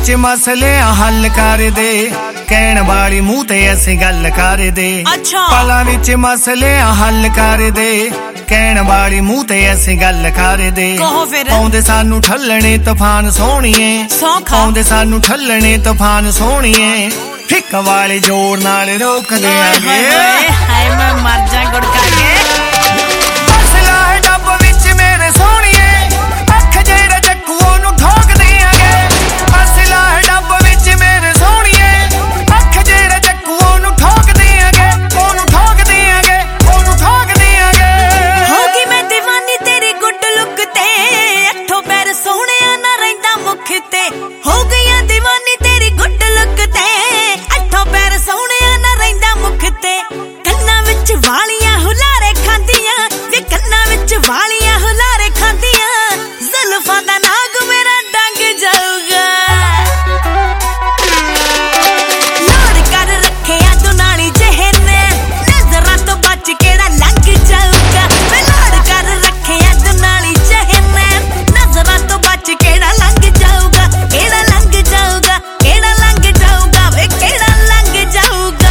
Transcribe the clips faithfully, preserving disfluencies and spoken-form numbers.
विच मसलियां हल कर दे, कहण वाली मूंह ते असीं गल कर दे। पलां विच मसलियां हल कर दे, कहण वाली मूंह ते असीं गल कर दे। आउंदे सानू ठल्लणे तूफान सोहणीए, आउंदे सानू ठल्लणे तूफान सोहणीए, हिक वाले जोर नाल रोक देंगे। हाय मैं मर जा गुड़का के। मसला है डब विच मेरे सोहणीए, अख जेड़ा जग्गू ओनू ठोक देंगे। मसला है डब विच मेरे सोहणीए, अख जेड़ा जग्गू ओनू ठोक देंगे, ओनू ठोक देंगे, ओनू ठोक देंगे। होगी मैं दीवानी तेरी गुड लुक ते, अठो पैर सोहणिया ना रहिंदा मुख ते। हो गई दीवानी तेरी गुड लुक ते, अठो पैर सोहणिया ना रहिंदा मुख ते। कन्ना विच वालियां हुलारे खांदियां, वे कन्ना विच वालियां हुलारे खांदियां, जुल्फां दा नाग मेरा डंग जाऊगा। लोड़ कर रखिया दुनाली जहने, नजरां तो बच केड़ा लंघ जाऊगा। वे लोड़ कर रखिया दुनाली जहने, नजरां तो बच केड़ा लंघ जाऊगा। केड़ा लंघ जाऊगा, केड़ा लंघ जाऊगा, वे केड़ा लंघ जाऊगा।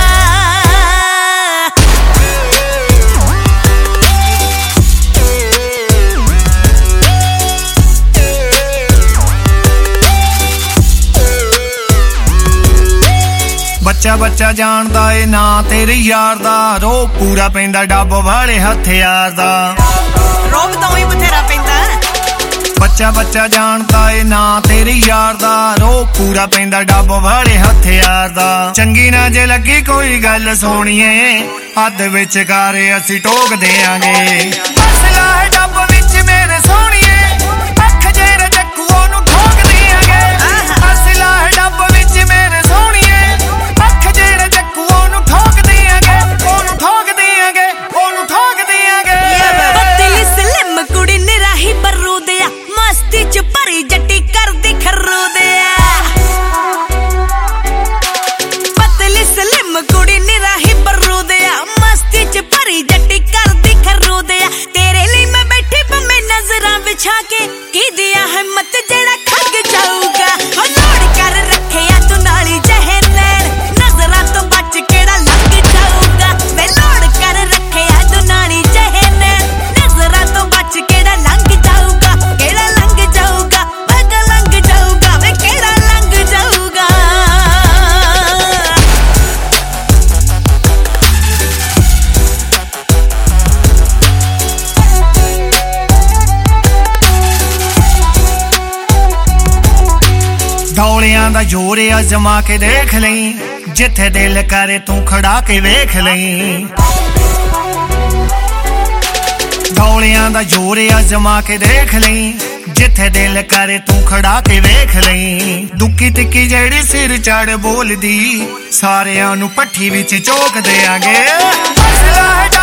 बच्चा बच्चा जानदा ए ना तेरे यार दा, रो पूरा पैंदा डब वाले हथियार दा। रोब तो ही बथेरा पैंदा। बच्चा बच्चा जानदा ए ना तेरे यार दा, रो पूरा पैंदा डब वाले हथियार दा। चंगी ना जे लगी कोई गल सोहणीए, हद विच कर असीं टोक देंगे। मसला है डब विच मेरे सोहणीए, अख जेड़ा जग्गू ओनू ठोक देंगे। मसला है डब विच मेरे सोहणीए, अख जेड़ा जग्गू ओनू ठोक देंगे, ओनू ठोक देंगे, ओनू ठोक देंगे। पतली स्लिम कुड़ी निराही बरू दिया, मस्ती च भरी जट्टी करदी खरू दिया। पतली स्लिम कुड़ी निराही बरू दिया, मस्ती च भरी जट्टी करदी खरू दिया। तेरे लिए मैं बैठी बम्मे नजरां बिछा के, की दिया हिम्मत जेड़ा खग जाऊगा। हो लोड़ कर रखिया तू नाली जहने, नजरां तो बच केड़ा लंघ जाऊगा। वे लोड़ कर रखिया तू नाली जहने, नजरां तो बच केड़ा लंघ जाऊगा। केड़ा लंघ जाऊगा, वगा लंघ जाऊगा, वे केड़ा लंघ जाऊगा। दौलियां दा जोर अजमा के देख लई, जिथे दिल करे तू खड़ा के वेख लई। दौलियां दा जोर अजमा के देख लई, जिथे दिल करे तू खड़ा के वेख लई। दुक्की तिक्की जेड़ी सिर चढ़ बोलदी, सारियां नू पट्ठी विच चोक देंगे। मसला है